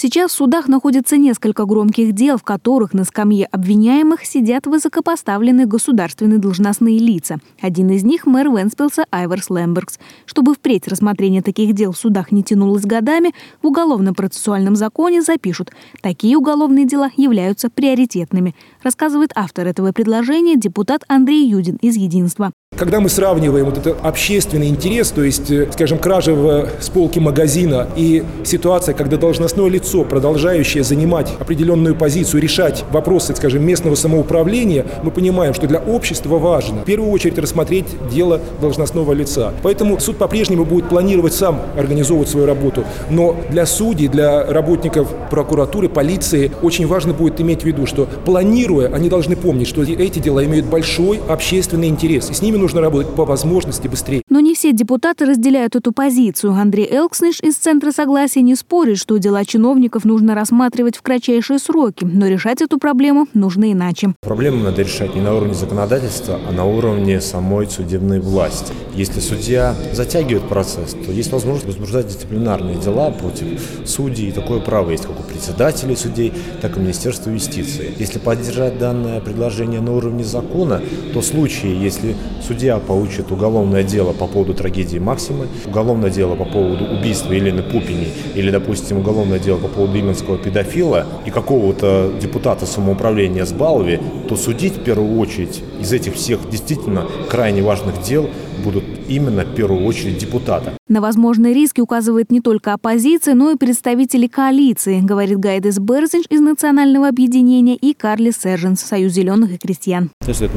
Сейчас в судах находится несколько громких дел, в которых на скамье обвиняемых сидят высокопоставленные государственные должностные лица. Один из них – мэр Вентспилса Айварс Лембергс. Чтобы впредь рассмотрение таких дел в судах не тянулось годами, в Уголовно-процессуальном законе запишут – такие уголовные дела являются приоритетными, рассказывает автор этого предложения депутат Андрей Юдин из «Единства». Когда мы сравниваем вот этот общественный интерес, то есть, скажем, кража с полки магазина и ситуация, когда должностное лицо, продолжающее занимать определенную позицию, решать вопросы, скажем, местного самоуправления, мы понимаем, что для общества важно в первую очередь рассмотреть дело должностного лица. Поэтому суд по-прежнему будет планировать сам организовывать свою работу. Но для судей, для работников прокуратуры, полиции очень важно будет иметь в виду, что планируя, они должны помнить, что эти дела имеют большой общественный интерес. И с ними нужно работать по возможности быстрее. Но не все депутаты разделяют эту позицию. Андрей Элксниш из Центра согласия не спорит, что дела чиновников нужно рассматривать в кратчайшие сроки, но решать эту проблему нужно иначе. Проблему надо решать не на уровне законодательства, а на уровне самой судебной власти. Если судья затягивает процесс, то есть возможность возбуждать дисциплинарные дела против судей. И такое право есть как у председателей судей, так и Министерства юстиции. Если поддержать данное предложение на уровне закона, то в случае, если судья получит уголовное дело по поводу трагедии Максимы, уголовное дело по поводу убийства Елены Пупини или, допустим, уголовное дело по поводу именского педофила и какого-то депутата самоуправления с Балови, то судить в первую очередь из этих всех действительно крайне важных дел будут именно в первую очередь депутаты. На возможные риски указывает не только оппозиция, но и представители коалиции, говорит Гайдес Берзинш из Национального объединения и Карлис Серженс, Союз зеленых и крестьян.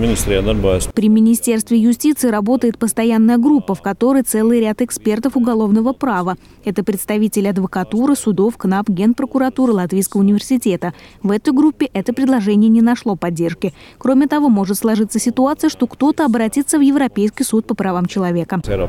При Министерстве юстиции работает постоянная группа, в которой целый ряд экспертов уголовного права. Это представители адвокатуры, судов, КНАП, Генпрокуратуры Латвийского университета. В этой группе это предложение не нашло поддержки. Кроме того, может сложиться ситуация, что кто-то обратится в Европейский суд по правам человека.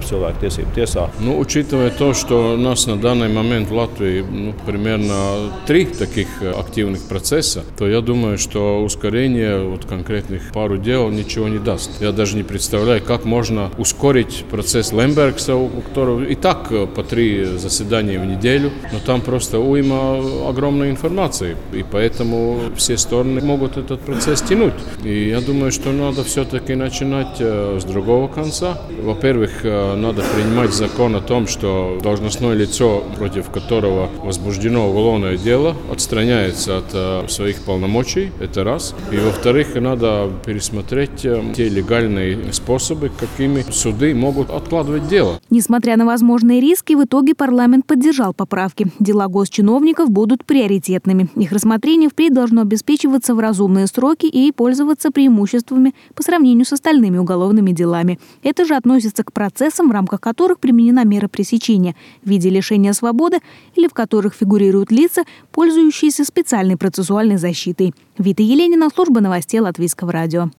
Учитывая то, что у нас на данный момент в Латвии примерно 3 таких активных процесса, то я думаю, что ускорение конкретных пару дел ничего не даст. Я даже не представляю, как можно ускорить процесс Лембергса, у которого и так по 3 заседания в неделю, но там просто уйма огромной информации, и поэтому все стороны могут этот процесс тянуть. И я думаю, что надо все-таки начинать с другого конца. Во-первых, надо принимать закон о том, что должностное лицо, против которого возбуждено уголовное дело, отстраняется от своих полномочий. Это раз. И во-вторых, надо пересмотреть те легальные способы, какими суды могут откладывать дело. Несмотря на возможные риски, в итоге парламент поддержал поправки. Дела госчиновников будут приоритетными. Их рассмотрение впредь должно обеспечиваться в разумные сроки и пользоваться преимуществами по сравнению с остальными уголовными делами. Это же относится к процессам, в рамках которых применена мера пресечения в виде лишения свободы или в которых фигурируют лица, пользующиеся специальной процессуальной защитой. Вита Еленина, служба новостей Латвийского радио.